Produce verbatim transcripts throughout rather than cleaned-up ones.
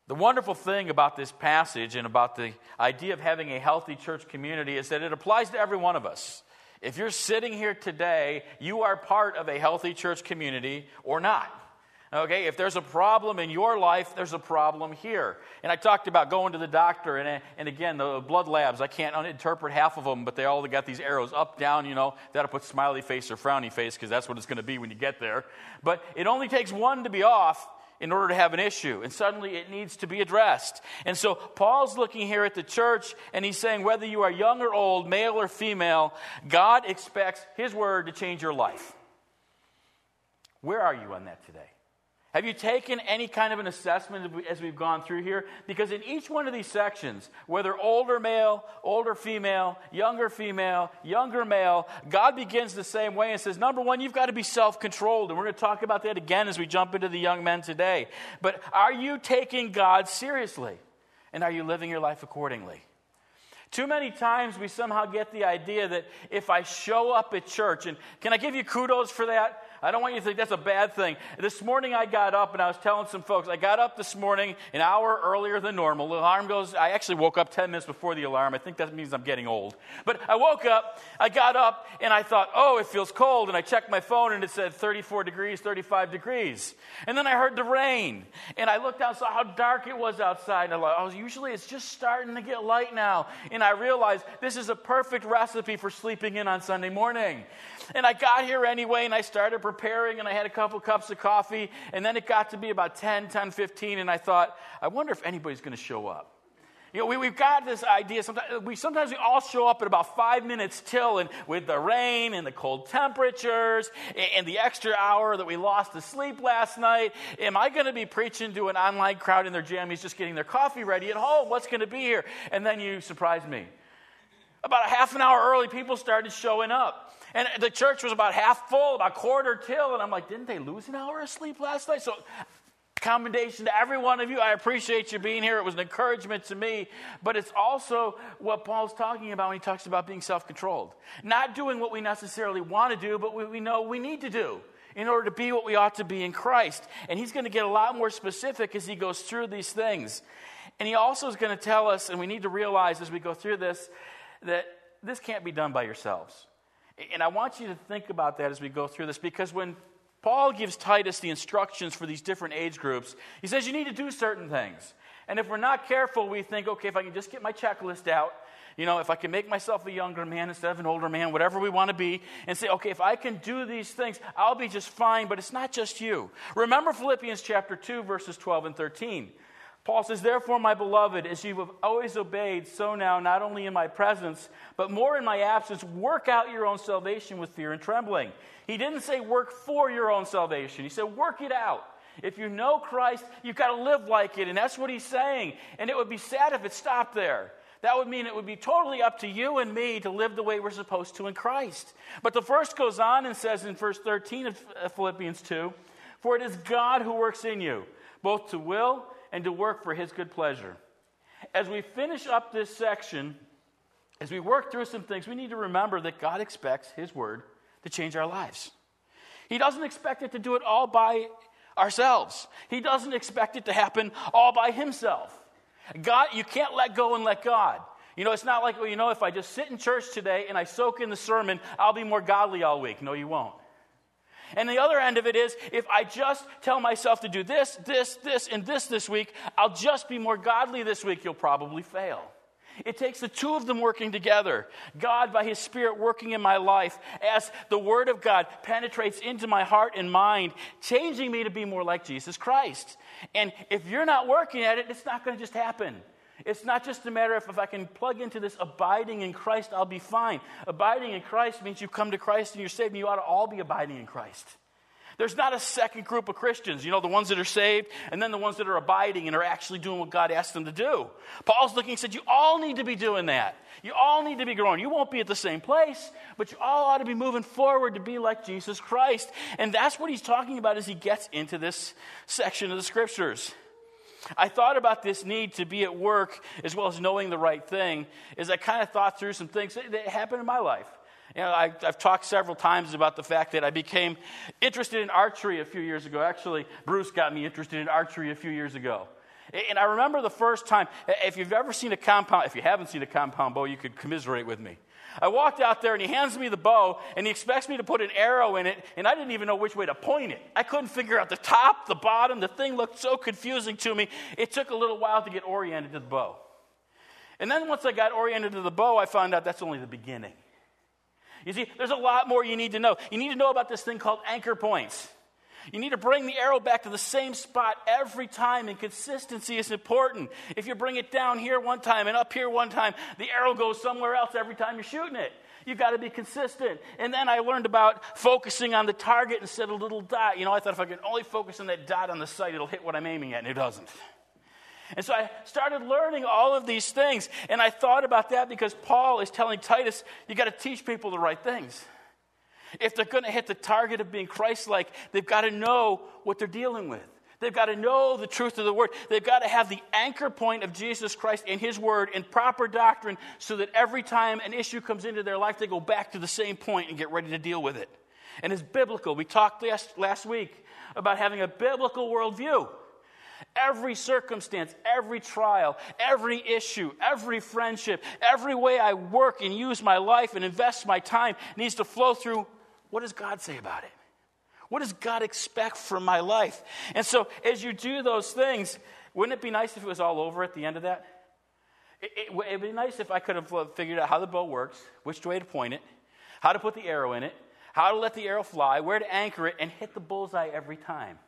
The wonderful thing about this passage and about the idea of having a healthy church community is that it applies to every one of us. If you're sitting here today, you are part of a healthy church community or not. Okay, if there's a problem in your life, there's a problem here. And I talked about going to the doctor, and and again, the blood labs, I can't interpret half of them, but they all got these arrows up, down, you know, that'll put smiley face or frowny face, because that's what it's going to be when you get there. But it only takes one to be off in order to have an issue, and suddenly it needs to be addressed. And so Paul's looking here at the church, and he's saying whether you are young or old, male or female, God expects his word to change your life. Where are you on that today? Have you taken any kind of an assessment as we've gone through here? Because in each one of these sections, whether older male, older female, younger female, younger male, God begins the same way and says, number one, you've got to be self-controlled. And we're going to talk about that again as we jump into the young men today. But are you taking God seriously? And are you living your life accordingly? Too many times we somehow get the idea that if I show up at church, and can I give you kudos for that? I don't want you to think that's a bad thing. This morning I got up and I was telling some folks, I got up this morning an hour earlier than normal. The alarm goes, I actually woke up ten minutes before the alarm. I think that means I'm getting old. But I woke up, I got up, and I thought, oh, it feels cold. And I checked my phone and it said thirty-four degrees, thirty-five degrees. And then I heard the rain. And I looked out and saw how dark it was outside. And I thought, oh, usually it's just starting to get light now. And I realized this is a perfect recipe for sleeping in on Sunday morning. And I got here anyway, and I started preparing, and I had a couple cups of coffee, and then it got to be about ten, ten fifteen, and I thought, I wonder if anybody's going to show up. You know, we, we've got this idea, sometimes we, sometimes we all show up at about five minutes till, and with the rain and the cold temperatures and, and the extra hour that we lost to sleep last night, am I going to be preaching to an online crowd in their jammies just getting their coffee ready at home? What's going to be here? And then you surprised me. About a half an hour early, people started showing up. And the church was about half full, about quarter till. And I'm like, didn't they lose an hour of sleep last night? So commendation to every one of you. I appreciate you being here. It was an encouragement to me. But it's also what Paul's talking about when he talks about being self-controlled. Not doing what we necessarily want to do, but what we know we need to do in order to be what we ought to be in Christ. And he's going to get a lot more specific as he goes through these things. And he also is going to tell us, and we need to realize as we go through this, that this can't be done by yourselves. And I want you to think about that as we go through this, because when Paul gives Titus the instructions for these different age groups, he says you need to do certain things. And if we're not careful, we think, okay, if I can just get my checklist out, you know, if I can make myself a younger man instead of an older man, whatever we want to be, and say, okay, if I can do these things, I'll be just fine. But it's not just you. Remember Philippians chapter two, verses twelve and thirteen. Paul says, therefore, my beloved, as you have always obeyed, so now, not only in my presence, but more in my absence, work out your own salvation with fear and trembling. He didn't say work for your own salvation. He said work it out. If you know Christ, you've got to live like it. And that's what he's saying. And it would be sad if it stopped there. That would mean it would be totally up to you and me to live the way we're supposed to in Christ. But the verse goes on and says in verse thirteen of Philippians two, for it is God who works in you, both to will and to work for his good pleasure. As we finish up this section, as we work through some things, we need to remember that God expects his word to change our lives. He doesn't expect it to do it all by ourselves. He doesn't expect it to happen all by himself. God, you can't let go and let God. You know, it's not like, well, you know, if I just sit in church today and I soak in the sermon, I'll be more godly all week. No, you won't. And the other end of it is, if I just tell myself to do this, this, this, and this this week, I'll just be more godly this week, you'll probably fail. It takes the two of them working together. God, by his Spirit, working in my life as the Word of God penetrates into my heart and mind, changing me to be more like Jesus Christ. And if you're not working at it, it's not going to just happen. It's not just a matter of if I can plug into this abiding in Christ, I'll be fine. Abiding in Christ means you come to Christ and you're saved, and you ought to all be abiding in Christ. There's not a second group of Christians, you know, the ones that are saved and then the ones that are abiding and are actually doing what God asked them to do. Paul's looking and said, you all need to be doing that. You all need to be growing. You won't be at the same place, but you all ought to be moving forward to be like Jesus Christ. And that's what he's talking about as he gets into this section of the Scriptures. I thought about this need to be at work as well as knowing the right thing as I kind of thought through some things that happened in my life. You know, I, I've talked several times about the fact that I became interested in archery a few years ago. Actually, Bruce got me interested in archery a few years ago. And I remember the first time, if you've ever seen a compound, if you haven't seen a compound bow, you could commiserate with me. I walked out there and he hands me the bow and he expects me to put an arrow in it, and I didn't even know which way to point it. I couldn't figure out the top, the bottom. The thing looked so confusing to me. It took a little while to get oriented to the bow. And then once I got oriented to the bow, I found out that's only the beginning. You see, there's a lot more you need to know. You need to know about this thing called anchor points. You need to bring the arrow back to the same spot every time, and consistency is important. If you bring it down here one time and up here one time, the arrow goes somewhere else every time you're shooting it. You've got to be consistent. And then I learned about focusing on the target instead of a little dot. You know, I thought if I could only focus on that dot on the sight, it'll hit what I'm aiming at, and it doesn't. And so I started learning all of these things, and I thought about that because Paul is telling Titus, you got to teach people the right things. If they're going to hit the target of being Christ-like, they've got to know what they're dealing with. They've got to know the truth of the Word. They've got to have the anchor point of Jesus Christ and His Word and proper doctrine so that every time an issue comes into their life, they go back to the same point and get ready to deal with it. And it's biblical. We talked last, last week about having a biblical worldview. Every circumstance, every trial, every issue, every friendship, every way I work and use my life and invest my time needs to flow through, what does God say about it? What does God expect from my life? And so as you do those things, wouldn't it be nice if it was all over at the end of that? It, it would be nice if I could have figured out how the bow works, which way to point it, how to put the arrow in it, how to let the arrow fly, where to anchor it, and hit the bullseye every time.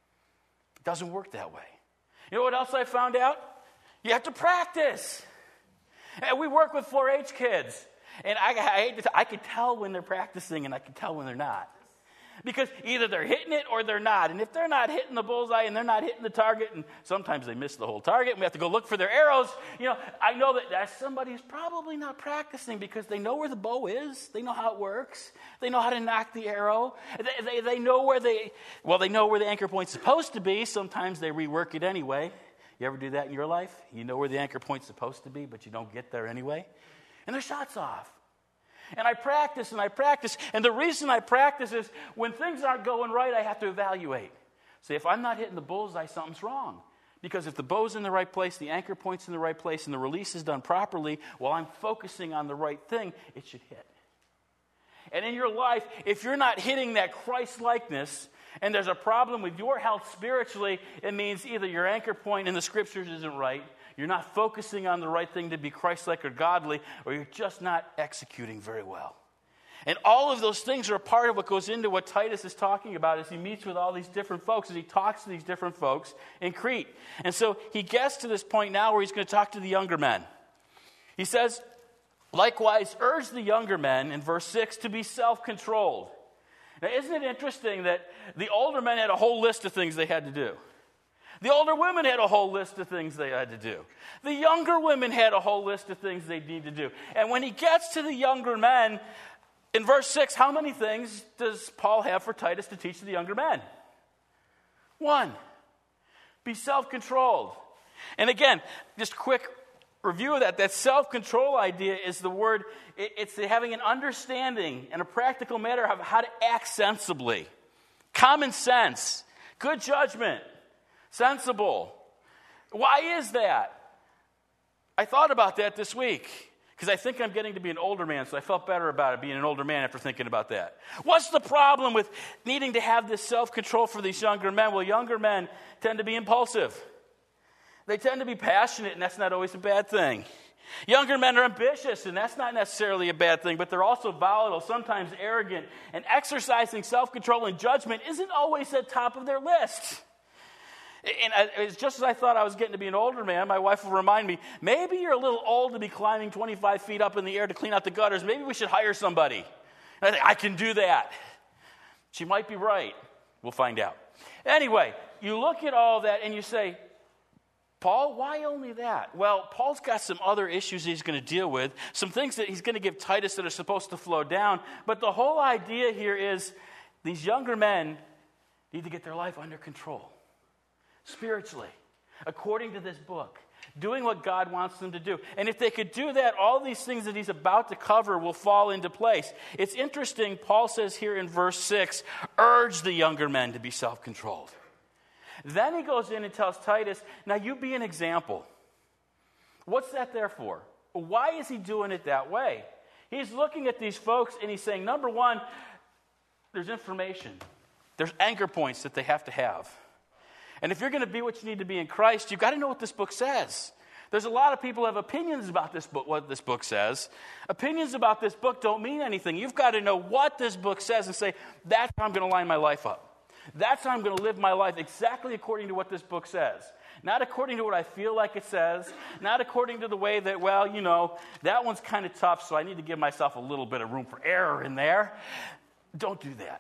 It doesn't work that way. You know what else I found out? You have to practice. And we work with four H kids. And I, I hate to t- I can tell when they're practicing and I can tell when they're not. Because either they're hitting it or they're not. And if they're not hitting the bullseye and they're not hitting the target, and sometimes they miss the whole target, and we have to go look for their arrows, you know, I know that that's somebody who's probably not practicing because they know where the bow is. They know how it works. They know how to knock the arrow. They, they, they know where they, well, they know where the anchor point's supposed to be. Sometimes they rework it anyway. You ever do that in your life? You know where the anchor point's supposed to be, but you don't get there anyway? And their shot's off. And I practice and I practice. And the reason I practice is when things aren't going right, I have to evaluate. Say, if I'm not hitting the bullseye, something's wrong. Because if the bow's in the right place, the anchor point's in the right place, and the release is done properly, while I'm focusing on the right thing, it should hit. And in your life, if you're not hitting that Christ-likeness, and there's a problem with your health spiritually, it means either your anchor point in the Scriptures isn't right, you're not focusing on the right thing to be Christ-like or godly, or you're just not executing very well. And all of those things are a part of what goes into what Titus is talking about as he meets with all these different folks, as he talks to these different folks in Crete. And so he gets to this point now where he's going to talk to the younger men. He says, likewise, urge the younger men, in verse six, to be self-controlled. Now, isn't it interesting that the older men had a whole list of things they had to do? The older women had a whole list of things they had to do. The younger women had a whole list of things they need to do. And when he gets to the younger men, in verse six, how many things does Paul have for Titus to teach to the younger men? One, be self-controlled. And again, just a quick review of that. That self-control idea is the word, it's having an understanding and a practical matter of how to act sensibly. Common sense, good judgment. Sensible. Why is that? I thought about that this week because I think I'm getting to be an older man, so I felt better about it being an older man after thinking about that. What's the problem with needing to have this self-control for these younger men? Well, younger men tend to be impulsive. They tend to be passionate, and that's not always a bad thing. Younger men are ambitious, and that's not necessarily a bad thing, but they're also volatile, sometimes arrogant, and exercising self-control and judgment isn't always at the top of their list. And it's just as I thought I was getting to be an older man, my wife will remind me, maybe you're a little old to be climbing twenty-five feet up in the air to clean out the gutters. Maybe we should hire somebody. And I think, I can do that. She might be right. We'll find out. Anyway, you look at all that and you say, Paul, why only that? Well, Paul's got some other issues he's going to deal with, some things that he's going to give Titus that are supposed to flow down. But the whole idea here is these younger men need to get their life under control. Spiritually, according to this book, doing what God wants them to do. And if they could do that, all these things that he's about to cover will fall into place. It's interesting, Paul says here in verse six, urge the younger men to be self-controlled. Then he goes in and tells Titus, now you be an example. What's that there for? Why is he doing it that way? He's looking at these folks and he's saying, number one, there's information. There's anchor points that they have to have. And if you're going to be what you need to be in Christ, you've got to know what this book says. There's a lot of people who have opinions about this book, what this book says. Opinions about this book don't mean anything. You've got to know what this book says and say, that's how I'm going to line my life up. That's how I'm going to live my life exactly according to what this book says. Not according to what I feel like it says. Not according to the way that, well, you know, that one's kind of tough, so I need to give myself a little bit of room for error in there. Don't do that.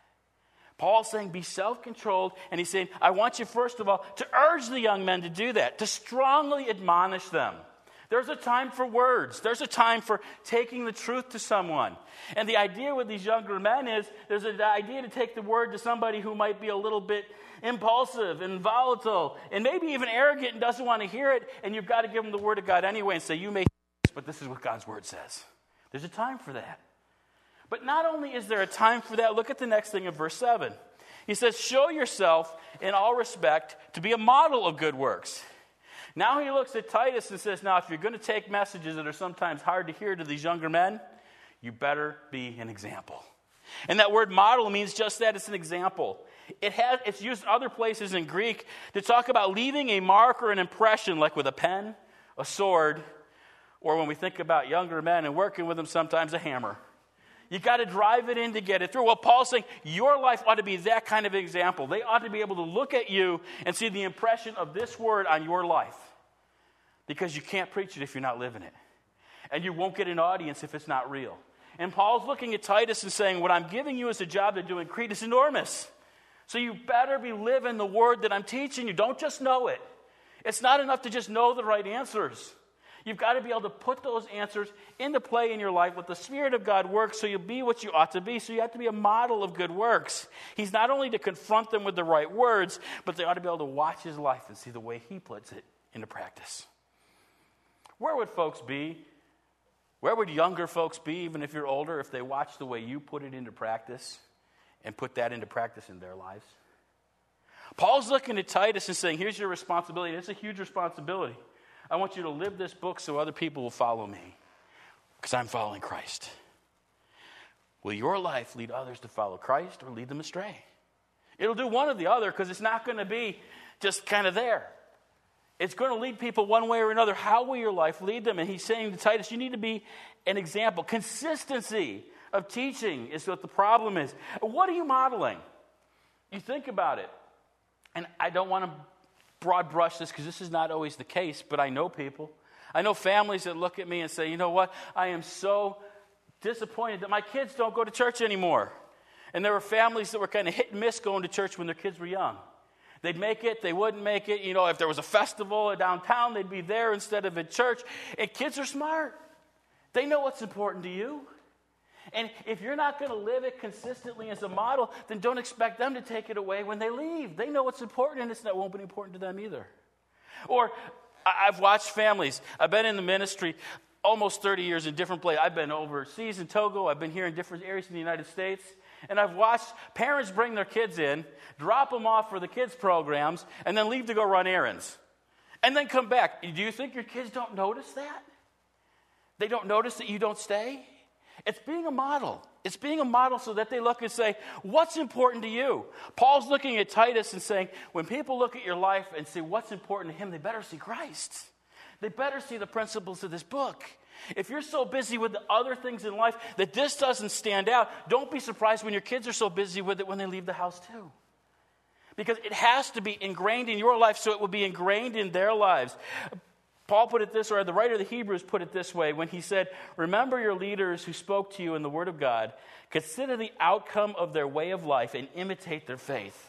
Paul's saying be self-controlled, and he's saying, I want you, first of all, to urge the young men to do that, to strongly admonish them. There's a time for words. There's a time for taking the truth to someone. And the idea with these younger men is there's an idea to take the word to somebody who might be a little bit impulsive and volatile and maybe even arrogant and doesn't want to hear it, and you've got to give them the word of God anyway and say, you may say this, but this is what God's word says. There's a time for that. But not only is there a time for that, look at the next thing in verse seven. He says, show yourself in all respect to be a model of good works. Now he looks at Titus and says, now if you're going to take messages that are sometimes hard to hear to these younger men, you better be an example. And that word model means just that, it's an example. It has, it's used other places in Greek to talk about leaving a mark or an impression, like with a pen, a sword, or when we think about younger men and working with them, sometimes a hammer. You got to drive it in to get it through. Well, Paul's saying your life ought to be that kind of example. They ought to be able to look at you and see the impression of this word on your life. Because you can't preach it if you're not living it. And you won't get an audience if it's not real. And Paul's looking at Titus and saying, what I'm giving you as a job to do in Crete is enormous. So you better be living the word that I'm teaching you. Don't just know it. It's not enough to just know the right answers. You've got to be able to put those answers into play in your life. Let the Spirit of God work so you'll be what you ought to be. So you have to be a model of good works. He's not only to confront them with the right words, but they ought to be able to watch his life and see the way he puts it into practice. Where would folks be? Where would younger folks be, even if you're older, if they watched the way you put it into practice and put that into practice in their lives? Paul's looking at Titus and saying, here's your responsibility. It's a huge responsibility. I want you to live this book so other people will follow me because I'm following Christ. Will your life lead others to follow Christ or lead them astray? It'll do one or the other because it's not going to be just kind of there. It's going to lead people one way or another. How will your life lead them? And he's saying to Titus, you need to be an example. Consistency of teaching is what the problem is. What are you modeling? You think about it. And I don't want to broad brush this because this is not always the case, but I know people. I know families that look at me and say, you know what? I am so disappointed that my kids don't go to church anymore. And there were families that were kind of hit and miss going to church when their kids were young. They'd make it, they wouldn't make it. You know, if there was a festival downtown, they'd be there instead of at church. And kids are smart. They know what's important to you. And if you're not going to live it consistently as a model, then don't expect them to take it away when they leave. They know what's important, and it's not, won't be important to them either. Or I've watched families. I've been in the ministry almost thirty years in different places. I've been overseas in Togo. I've been here in different areas in the United States. And I've watched parents bring their kids in, drop them off for the kids' programs, and then leave to go run errands. And then come back. Do you think your kids don't notice that? They don't notice that you don't stay? It's being a model. It's being a model so that they look and say, what's important to you? Paul's looking at Titus and saying, when people look at your life and see what's important to him, they better see Christ. They better see the principles of this book. If you're so busy with the other things in life that this doesn't stand out, don't be surprised when your kids are so busy with it when they leave the house too. Because it has to be ingrained in your life so it will be ingrained in their lives. Paul put it this way, or the writer of the Hebrews put it this way when he said, remember your leaders who spoke to you in the Word of God. Consider the outcome of their way of life and imitate their faith.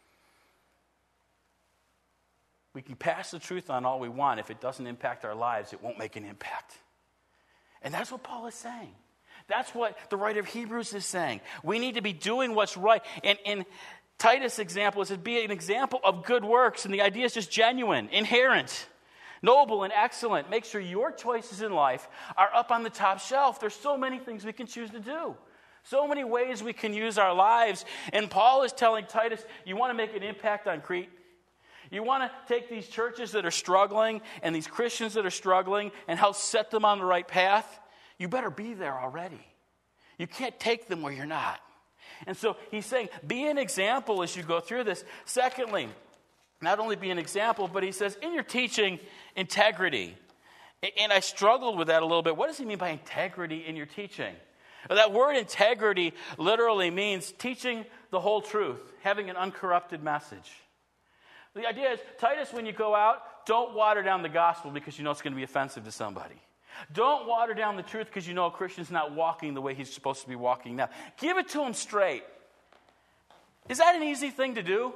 We can pass the truth on all we want. If it doesn't impact our lives, it won't make an impact. And that's what Paul is saying. That's what the writer of Hebrews is saying. We need to be doing what's right. And in Titus' example, it says be an example of good works. And the idea is just genuine, inherent, noble, and excellent. Make sure your choices in life are up on the top shelf. There's so many things we can choose to do. So many ways we can use our lives. And Paul is telling Titus, you want to make an impact on Crete? You want to take these churches that are struggling and these Christians that are struggling and help set them on the right path? You better be there already. You can't take them where you're not. And so he's saying, be an example as you go through this. Secondly, not only be an example, but he says, in your teaching, integrity. And I struggled with that a little bit. What does he mean by integrity in your teaching? That word integrity literally means teaching the whole truth, having an uncorrupted message. The idea is, Titus, when you go out, don't water down the gospel because you know it's going to be offensive to somebody. Don't water down the truth because you know a Christian's not walking the way he's supposed to be walking now. Give it to him straight. Is that an easy thing to do?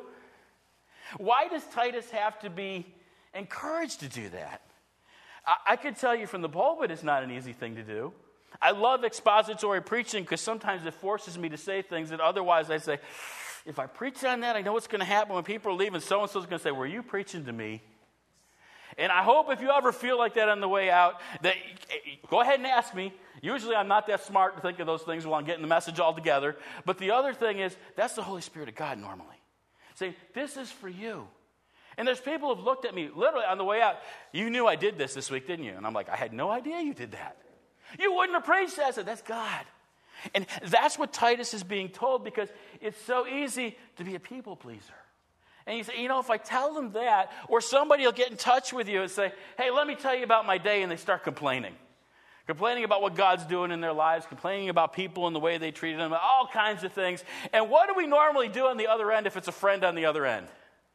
Why does Titus have to be encouraged to do that? I, I could tell you from the pulpit it's not an easy thing to do. I love expository preaching because sometimes it forces me to say things that otherwise I say, if I preach on that, I know what's going to happen when people are leaving. So-and-so's going to say, were you preaching to me? And I hope if you ever feel like that on the way out, that go ahead and ask me. Usually I'm not that smart to think of those things while I'm getting the message all together. But the other thing is, that's the Holy Spirit of God normally. Saying, this is for you. And there's people who've looked at me literally on the way out. You knew I did this this week, didn't you? And I'm like, I had no idea you did that. You wouldn't have preached that. I said, that's God. And that's what Titus is being told because it's so easy to be a people pleaser. And you say, you know, if I tell them that, or somebody will get in touch with you and say, hey, let me tell you about my day, and they start complaining. Complaining about what God's doing in their lives, complaining about people and the way they treated them, all kinds of things. And what do we normally do on the other end if it's a friend on the other end?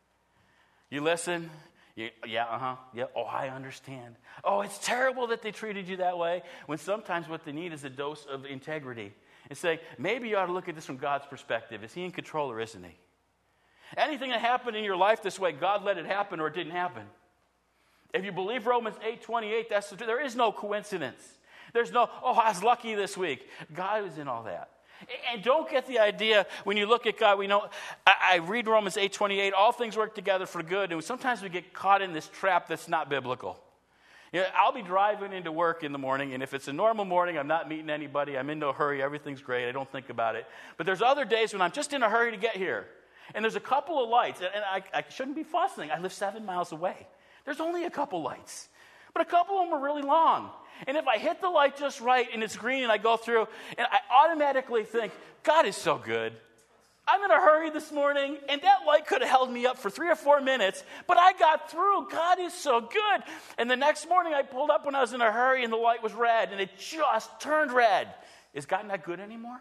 You listen. You, yeah, uh-huh. Yeah, oh, I understand. Oh, it's terrible that they treated you that way. When sometimes what they need is a dose of integrity. And say, maybe you ought to look at this from God's perspective. Is he in control or isn't he? Anything that happened in your life this way, God let it happen or it didn't happen. If you believe Romans eight twenty-eight, that's the truth. There is no coincidence. There's no, oh, I was lucky this week. God is in all that. And don't get the idea when you look at God, we know, I, I read Romans eight twenty-eight, all things work together for good. And sometimes we get caught in this trap that's not biblical. You know, I'll be driving into work in the morning, and if it's a normal morning, I'm not meeting anybody, I'm in no hurry, everything's great, I don't think about it. But there's other days when I'm just in a hurry to get here. And there's a couple of lights, and I, I shouldn't be fussing. I live seven miles away. There's only a couple lights. But a couple of them are really long. And if I hit the light just right and it's green and I go through, and I automatically think, God is so good. I'm in a hurry this morning, and that light could have held me up for three or four minutes, but I got through. God is so good. And the next morning I pulled up when I was in a hurry and the light was red, and it just turned red. Is God not good anymore?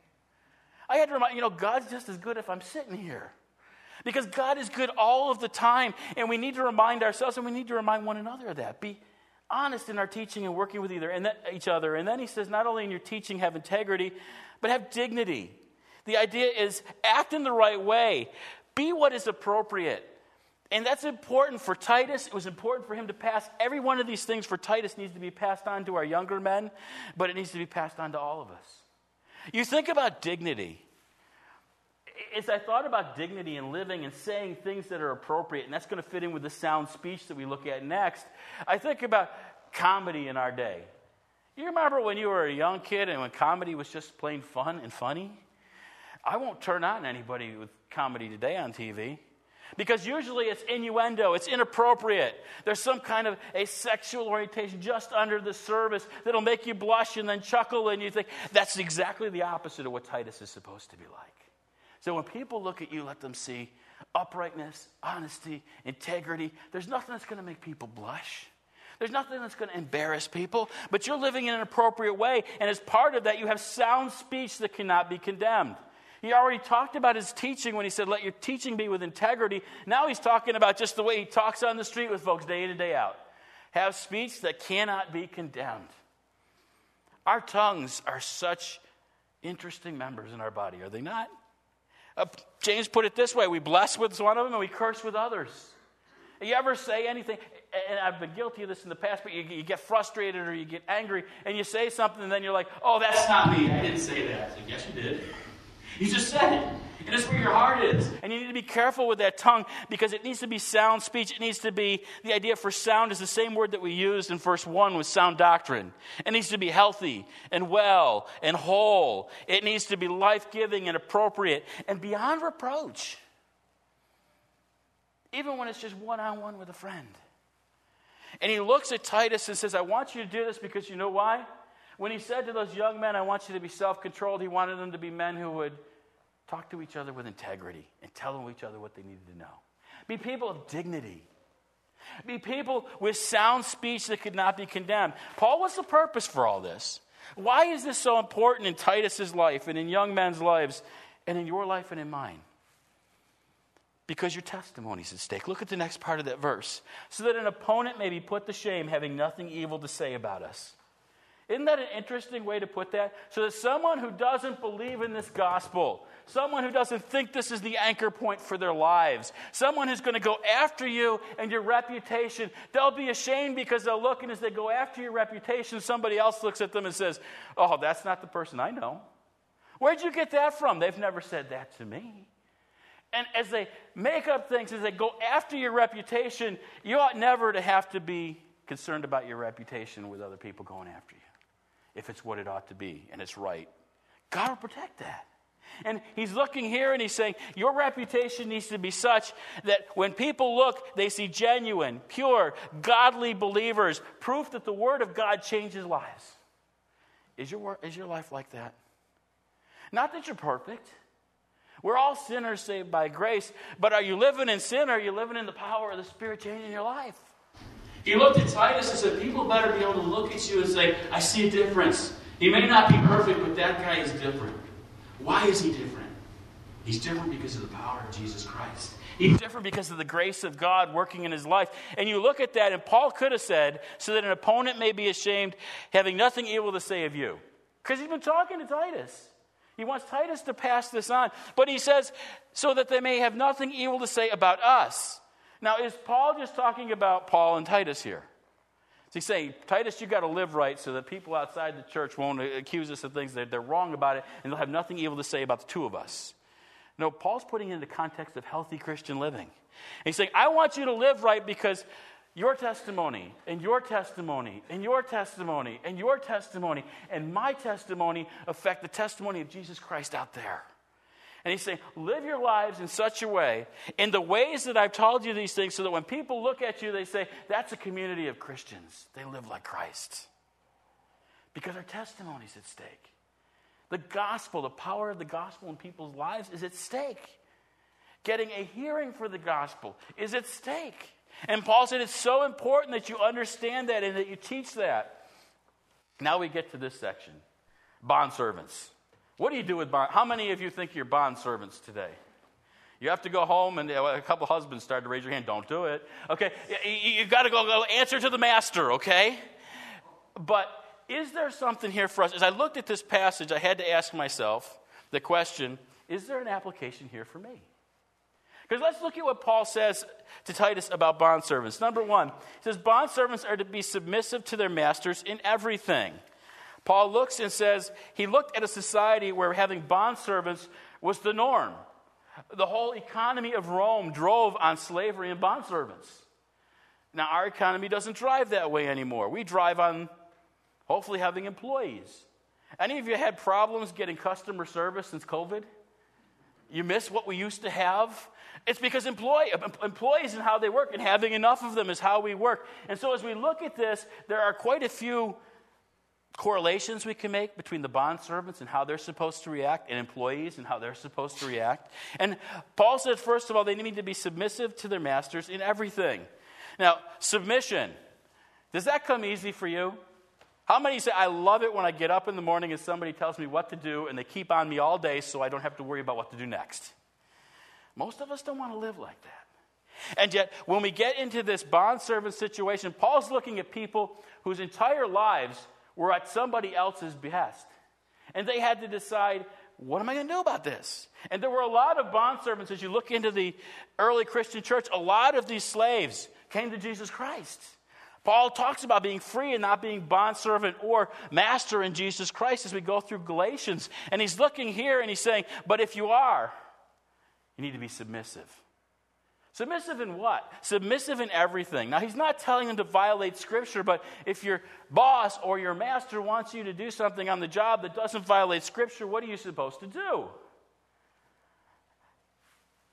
I had to remind, you know, God's just as good if I'm sitting here. Because God is good all of the time, and we need to remind ourselves, and we need to remind one another of that. Be honest in our teaching and working with either and then, each other. And then he says, not only in your teaching have integrity, but have dignity. The idea is act in the right way. Be what is appropriate. And that's important for Titus. It was important for him to pass. Every one of these things for Titus needs to be passed on to our younger men, but it needs to be passed on to all of us. You think about dignity. As I thought about dignity and living and saying things that are appropriate, and that's going to fit in with the sound speech that we look at next, I think about comedy in our day. You remember when you were a young kid and when comedy was just plain fun and funny? I won't turn on anybody with comedy today on T V. Because usually it's innuendo, it's inappropriate. There's some kind of a sexual orientation just under the surface that'll make you blush and then chuckle, and you think, that's exactly the opposite of what Titus is supposed to be like. So when people look at you, let them see uprightness, honesty, integrity. There's nothing that's going to make people blush. There's nothing that's going to embarrass people, but you're living in an appropriate way, and as part of that, you have sound speech that cannot be condemned. He already talked about his teaching when he said, let your teaching be with integrity. Now he's talking about just the way he talks on the street with folks day in and day out. Have speech that cannot be condemned. Our tongues are such interesting members in our body, are they not? Uh, James put it this way, we bless with one of them and we curse with others. You ever say anything, and I've been guilty of this in the past, but you, you get frustrated or you get angry, and you say something, and then you're like, oh, that's not me, I didn't say that. I said, yes, you did. You just said it. And it's where your heart is. And you need to be careful with that tongue because it needs to be sound speech. It needs to be, the idea for sound is the same word that we used in verse one with sound doctrine. It needs to be healthy and well and whole. It needs to be life-giving and appropriate and beyond reproach. even when it's just one-on-one with a friend. And he looks at Titus and says, I want you to do this because you know why? When he said to those young men, I want you to be self-controlled, he wanted them to be men who would talk to each other with integrity and tell each other what they needed to know. Be people of dignity. Be people with sound speech that could not be condemned. Paul, what's the purpose for all this? Why is this so important in Titus's life and in young men's lives and in your life and in mine? Because your testimony is at stake. Look at the next part of that verse. So that an opponent may be put to shame, having nothing evil to say about us. Isn't that an interesting way to put that? So that someone who doesn't believe in this gospel, someone who doesn't think this is the anchor point for their lives, someone who's going to go after you and your reputation, they'll be ashamed because they'll look, and as they go after your reputation, somebody else looks at them and says, oh, that's not the person I know. Where'd you get that from? They've never said that to me. And as they make up things, as they go after your reputation, you ought never to have to be concerned about your reputation with other people going after you, if it's what it ought to be and it's right. God will protect that. And he's looking here and he's saying, your reputation needs to be such that when people look, they see genuine, pure, godly believers, proof that the Word of God changes lives. Is your, is your life like that? Not that you're perfect. We're all sinners saved by grace, but are you living in sin or are you living in the power of the Spirit changing your life? He looked at Titus and said, people better be able to look at you and say, I see a difference. He may not be perfect, but that guy is different. Why is he different? He's different because of the power of Jesus Christ. He's different because of the grace of God working in his life. And you look at that, and Paul could have said, so that an opponent may be ashamed, having nothing evil to say of you. Because he's been talking to Titus. He wants Titus to pass this on. But he says, so that they may have nothing evil to say about us. Now, is Paul just talking about Paul and Titus here? Is he saying, Titus, you've got to live right so that people outside the church won't accuse us of things that they're wrong about it, and they'll have nothing evil to say about the two of us? No, Paul's putting it in the context of healthy Christian living. And he's saying, I want you to live right because your testimony, and your testimony, and your testimony, and your testimony, and my testimony affect the testimony of Jesus Christ out there. And he's saying, live your lives in such a way, in the ways that I've told you these things, so that when people look at you, they say, that's a community of Christians. They live like Christ. Because our testimony is at stake. The gospel, the power of the gospel in people's lives is at stake. Getting a hearing for the gospel is at stake. And Paul said it's so important that you understand that and that you teach that. Now we get to this section. Bondservants. What do you do with bond? How many of you think you're bondservants today? You have to go home, and a couple husbands started to raise your hand. Don't do it. Okay, you've got to go, go answer to the master, okay? But is there something here for us? As I looked at this passage, I had to ask myself the question, is there an application here for me? Because let's look at what Paul says to Titus about bondservants. Number one, he says bondservants are to be submissive to their masters in everything. Paul looks and says he looked at a society where having bondservants was the norm. The whole economy of Rome drove on slavery and bondservants. Now, our economy doesn't drive that way anymore. We drive on hopefully having employees. Any of you had problems getting customer service since COVID? You miss what we used to have? It's because employee, employees and how they work, and having enough of them is how we work. And so as we look at this, there are quite a few correlations we can make between the bondservants and how they're supposed to react, and employees and how they're supposed to react. And Paul said, first of all, they need to be submissive to their masters in everything. Now, submission, does that come easy for you? How many say, I love it when I get up in the morning and somebody tells me what to do, and they keep on me all day so I don't have to worry about what to do next? Most of us don't want to live like that. And yet, when we get into this bondservant situation, Paul's looking at people whose entire lives were at somebody else's behest. And they had to decide, what am I going to do about this? And there were a lot of bondservants. As you look into the early Christian church, a lot of these slaves came to Jesus Christ. Paul talks about being free and not being bondservant or master in Jesus Christ as we go through Galatians. And he's looking here and he's saying, but if you are, you need to be submissive. Submissive in what? Submissive in everything. Now, he's not telling them to violate Scripture, but if your boss or your master wants you to do something on the job that doesn't violate Scripture, what are you supposed to do?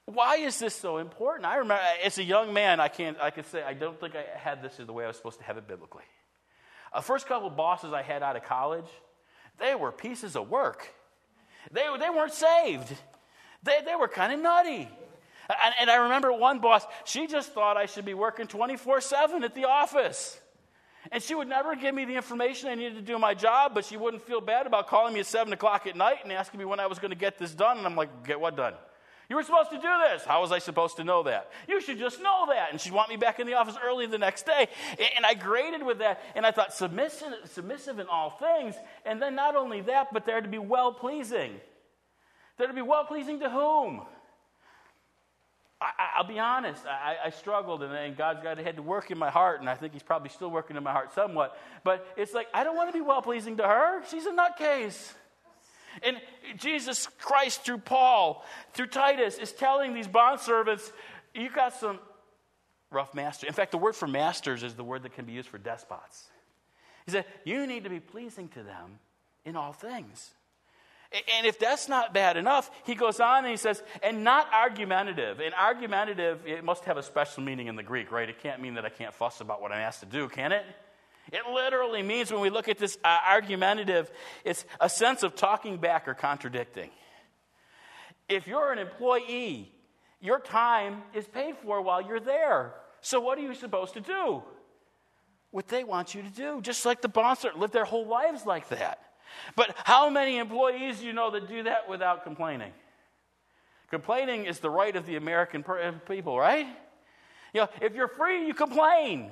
Why is this so important? I remember as a young man, I can't. I could say I don't think I had this the way I was supposed to have it biblically. The first couple of bosses I had out of college, they were pieces of work. They they weren't saved. They they were kind of nutty. And, and I remember one boss. She just thought I should be working twenty-four seven at the office. And she would never give me the information I needed to do my job, but she wouldn't feel bad about calling me at seven o'clock at night and asking me when I was going to get this done. And I'm like, get what done? You were supposed to do this. How was I supposed to know that? You should just know that. And she'd want me back in the office early the next day. And I graded with that. And I thought, submissive, submissive in all things. And then not only that, but they're to be well-pleasing. They're to be well-pleasing to whom? I, I'll be honest. I, I struggled, and, and God's got had to work in my heart. And I think he's probably still working in my heart somewhat. But it's like, I don't want to be well-pleasing to her. She's a nutcase. And Jesus Christ, through Paul, through Titus, is telling these bondservants, you got some rough masters. In fact, the word for masters is the word that can be used for despots. He said, you need to be pleasing to them in all things. And if that's not bad enough, he goes on and he says, and not argumentative. And argumentative, it must have a special meaning in the Greek, right? It can't mean that I can't fuss about what I'm asked to do, can it? It literally means, when we look at this uh, argumentative, it's a sense of talking back or contradicting. If you're an employee, your time is paid for while you're there. So what are you supposed to do? What they want you to do. Just like the bondservants live their whole lives like that. But how many employees do you know that do that without complaining? Complaining is the right of the American people, right? You know, if you're free, you complain.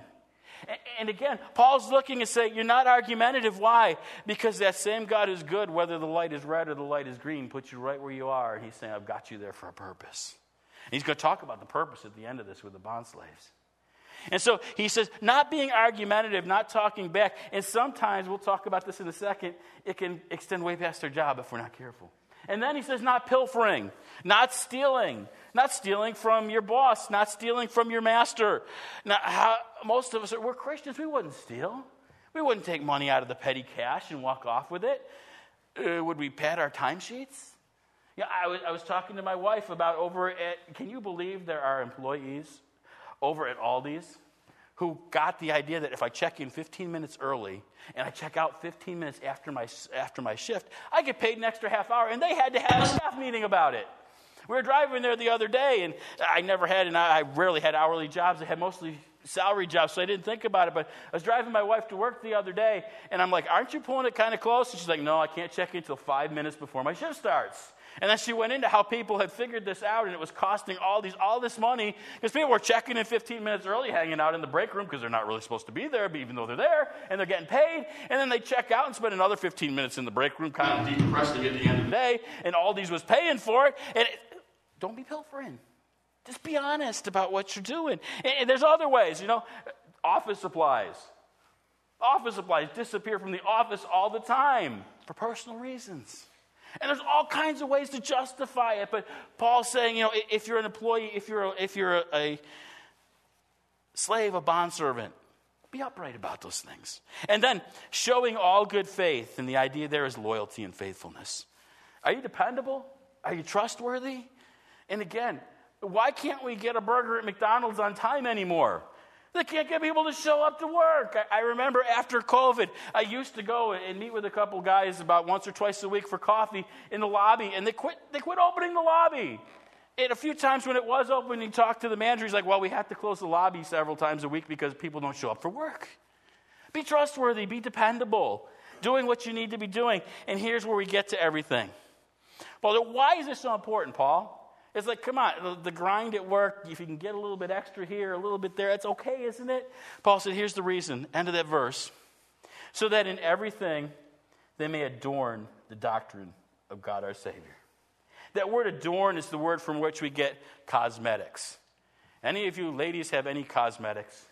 And again, Paul's looking and saying, you're not argumentative. Why? Because that same God is good, whether the light is red or the light is green, puts you right where you are. And he's saying, I've got you there for a purpose. And he's going to talk about the purpose at the end of this with the bondslaves. And so he says, not being argumentative, not talking back. And sometimes, we'll talk about this in a second, it can extend way past their job if we're not careful. And then he says, not pilfering, not stealing, not stealing from your boss, not stealing from your master. Now, how, most of us, are, we're Christians, we wouldn't steal. We wouldn't take money out of the petty cash and walk off with it. Uh, would we pad our timesheets? Yeah, I was, I was talking to my wife about over at, can you believe there are employees over at Aldi's who got the idea that if I check in fifteen minutes early and I check out fifteen minutes after my after my shift, I get paid an extra half hour, and they had to have a staff meeting about it. We were driving there the other day, and I never had, and I rarely had hourly jobs. I had mostly salary jobs, so I didn't think about it, but I was driving my wife to work the other day, and I'm like, aren't you pulling it kind of close? And she's like, no, I can't check in until five minutes before my shift starts. And then she went into how people had figured this out, and it was costing all these all this money because people were checking in fifteen minutes early, hanging out in the break room because they're not really supposed to be there, but even though they're there, and they're getting paid. And then they check out and spend another fifteen minutes in the break room, kind of decompressing at the end of the day, and Aldi's was paying for it. And it, don't be pilfering. Just be honest about what you're doing. And, and there's other ways, you know, office supplies. Office supplies disappear from the office all the time for personal reasons. And there's all kinds of ways to justify it. But Paul's saying, you know, if you're an employee, if you're a, if you're a, a slave, a bondservant, be upright about those things. And then showing all good faith. And the idea there is loyalty and faithfulness. Are you dependable? Are you trustworthy? And again, why can't we get a burger at McDonald's on time anymore? They can't get people to show up to work. I, I remember after COVID, I used to go and meet with a couple guys about once or twice a week for coffee in the lobby, and they quit They quit opening the lobby. And a few times when it was open, he talked to the manager. He's like, well, we have to close the lobby several times a week because people don't show up for work. Be trustworthy. Be dependable. Doing what you need to be doing. And here's where we get to everything. Well, why is this so important, Paul? It's like, come on, the, the grind at work, if you can get a little bit extra here, a little bit there, it's okay, isn't it? Paul said, here's the reason, end of that verse. So that in everything they may adorn the doctrine of God our Savior. That word adorn is the word from which we get cosmetics. Any of you ladies have any cosmetics?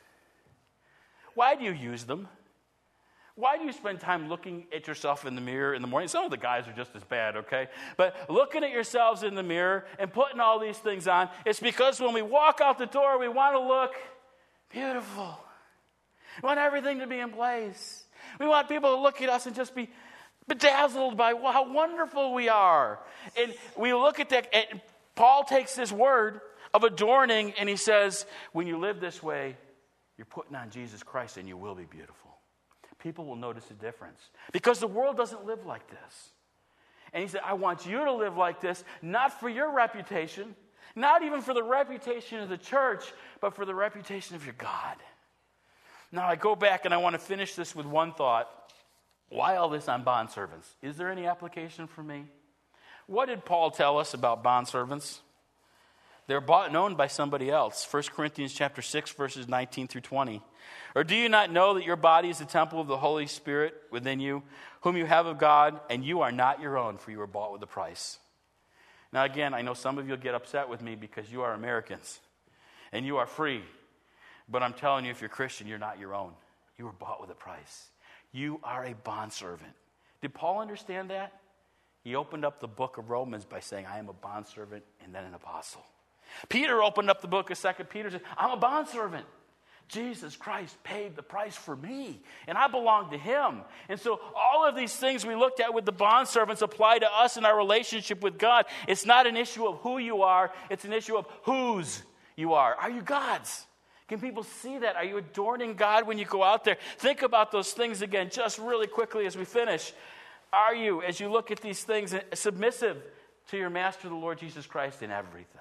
Why do you use them? Why do you spend time looking at yourself in the mirror in the morning? Some of the guys are just as bad, okay? But looking at yourselves in the mirror and putting all these things on, it's because when we walk out the door, we want to look beautiful. We want everything to be in place. We want people to look at us and just be bedazzled by how wonderful we are. And we look at that, and Paul takes this word of adorning and he says, when you live this way, you're putting on Jesus Christ and you will be beautiful. People will notice a difference because the world doesn't live like this. And he said, I want you to live like this, not for your reputation, not even for the reputation of the church, but for the reputation of your God. Now I go back and I want to finish this with one thought. Why all this on bondservants? Is there any application for me? What did Paul tell us about bondservants? They're bought and owned by somebody else. First Corinthians chapter six, verses nineteen through twenty. Or do you not know that your body is the temple of the Holy Spirit within you, whom you have of God, and you are not your own, for you were bought with a price? Now again, I know some of you will get upset with me because you are Americans, and you are free. But I'm telling you, if you're Christian, you're not your own. You were bought with a price. You are a bondservant. Did Paul understand that? He opened up the book of Romans by saying, I am a bondservant and then an apostle. Peter opened up the book of Second Peter and said, I'm a bondservant. Jesus Christ paid the price for me, and I belong to him. And so all of these things we looked at with the bondservants apply to us in our relationship with God. It's not an issue of who you are. It's an issue of whose you are. Are you God's? Can people see that? Are you adorning God when you go out there? Think about those things again just really quickly as we finish. Are you, as you look at these things, submissive to your Master, the Lord Jesus Christ, in everything?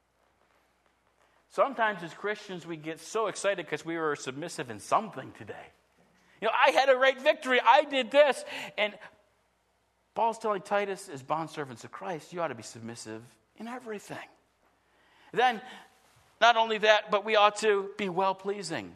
Sometimes as Christians we get so excited because we were submissive in something today. You know, I had a great victory. I did this. And Paul's telling Titus, as bondservants of Christ, you ought to be submissive in everything. Then, not only that, but we ought to be well-pleasing.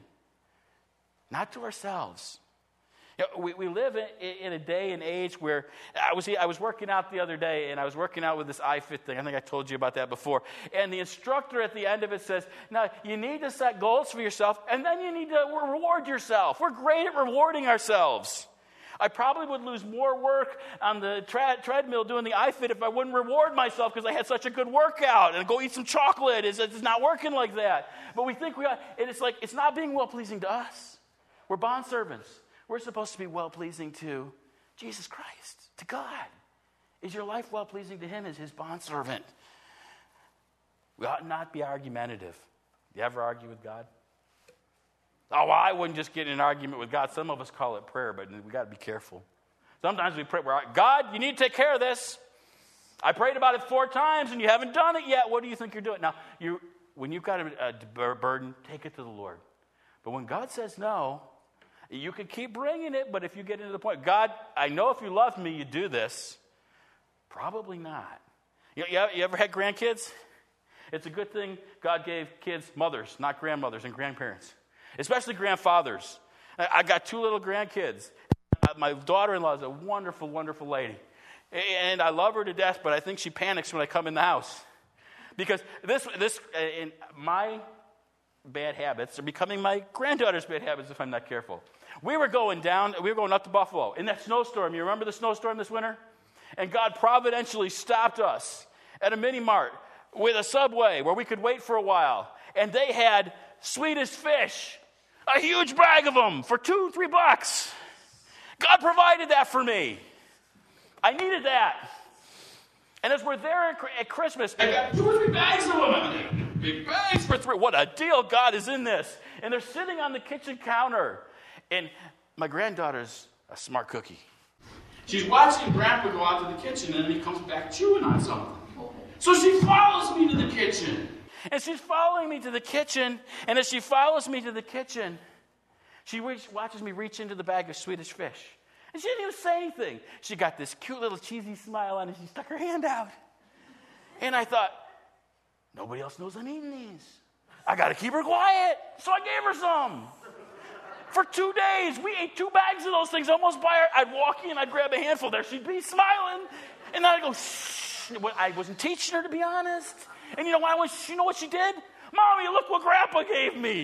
Not to ourselves. You know, we, we live in, in a day and age where I was I was working out the other day, and I was working out with this iFit thing. I think I told you about that before. And the instructor at the end of it says, now, you need to set goals for yourself, and then you need to reward yourself. We're great at rewarding ourselves. I probably would lose more work on the tra- treadmill doing the iFit if I wouldn't reward myself because I had such a good workout and go eat some chocolate. It's, it's not working like that. But we think we are, and it's like, it's not being well-pleasing to us. We're bondservants. We're supposed to be well-pleasing to Jesus Christ, to God. Is your life well-pleasing to him as his bondservant? We ought not be argumentative. You ever argue with God? Oh, well, I wouldn't just get in an argument with God. Some of us call it prayer, but we got to be careful. Sometimes we pray, we're, God, you need to take care of this. I prayed about it four times, and you haven't done it yet. What do you think you're doing? Now, you, when you've got a, a burden, take it to the Lord. But when God says no, you can keep bringing it, but if you get into the point, God, I know if you love me, you do this. Probably not. You, you ever had grandkids? It's a good thing God gave kids mothers, not grandmothers and grandparents, especially grandfathers. I, I got two little grandkids. My daughter-in-law is a wonderful, wonderful lady. And I love her to death, but I think she panics when I come in the house. Because this, this, in my bad habits are becoming my granddaughter's bad habits if I'm not careful. We were going down, we were going up to Buffalo in that snowstorm. You remember the snowstorm this winter? And God providentially stopped us at a mini mart with a Subway where we could wait for a while. And they had Swedish fish, a huge bag of them for two, three bucks. God provided that for me. I needed that. And as we're there at Christmas, I got two or three bags of them. Big bags for three. What a deal. God is in this. And they're sitting on the kitchen counter. And my granddaughter's a smart cookie. She's watching Grandpa go out to the kitchen, and then he comes back chewing on something. So she follows me to the kitchen. And she's following me to the kitchen. And as she follows me to the kitchen, she reach, watches me reach into the bag of Swedish fish. And she didn't even say anything. She got this cute little cheesy smile on, and she stuck her hand out. And I thought, nobody else knows I'm eating these. I got to keep her quiet. So I gave her some. For two days, we ate two bags of those things almost by her. I'd walk in, I'd grab a handful. There she'd be smiling. And then I'd go, shh. I wasn't teaching her, to be honest. And you know why? You know what she did? Mommy, look what Grandpa gave me.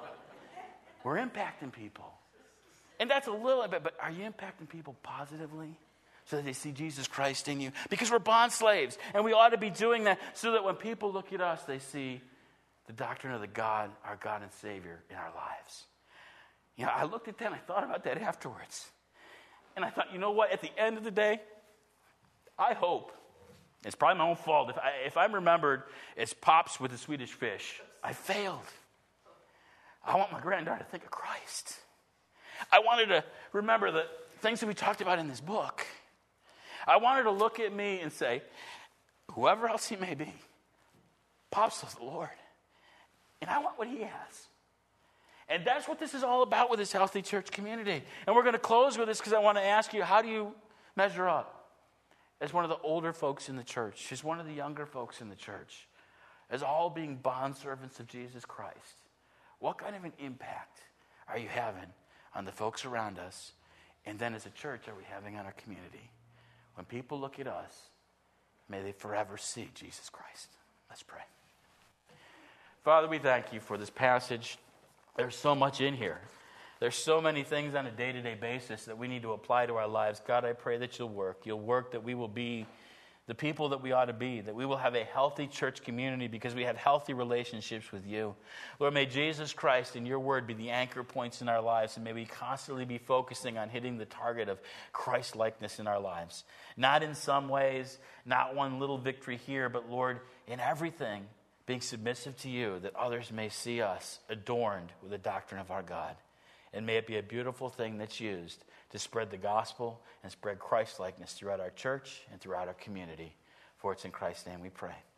We're impacting people. And that's a little bit, but are you impacting people positively so that they see Jesus Christ in you? Because we're bond slaves, and we ought to be doing that so that when people look at us, they see the doctrine of the God, our God and Savior, in our lives. You know, I looked at that and I thought about that afterwards. And I thought, you know what? At the end of the day, I hope, It's probably my own fault. If, I, if I'm remembered as Pops with the Swedish Fish, I failed. I want my granddaughter to think of Christ. I wanted to remember the things that we talked about in this book. I wanted to look at me and say, whoever else he may be, Pops loves the Lord. And I want what he has. And that's what this is all about with this healthy church community. And we're going to close with this because I want to ask you, how do you measure up? As one of the older folks in the church, as one of the younger folks in the church, as all being bondservants of Jesus Christ, what kind of an impact are you having on the folks around us? And then as a church, are we having on our community? When people look at us, may they forever see Jesus Christ. Let's pray. Father, we thank you for this passage. There's so much in here. There's so many things on a day-to-day basis that we need to apply to our lives. God, I pray that you'll work. You'll work that we will be the people that we ought to be, that we will have a healthy church community because we have healthy relationships with you. Lord, may Jesus Christ and your word be the anchor points in our lives, and may we constantly be focusing on hitting the target of Christ-likeness in our lives. Not in some ways, not one little victory here, but Lord, in everything, being submissive to you, that others may see us adorned with the doctrine of our God. And may it be a beautiful thing that's used to spread the gospel and spread Christ-likeness throughout our church and throughout our community. For it's in Christ's name we pray.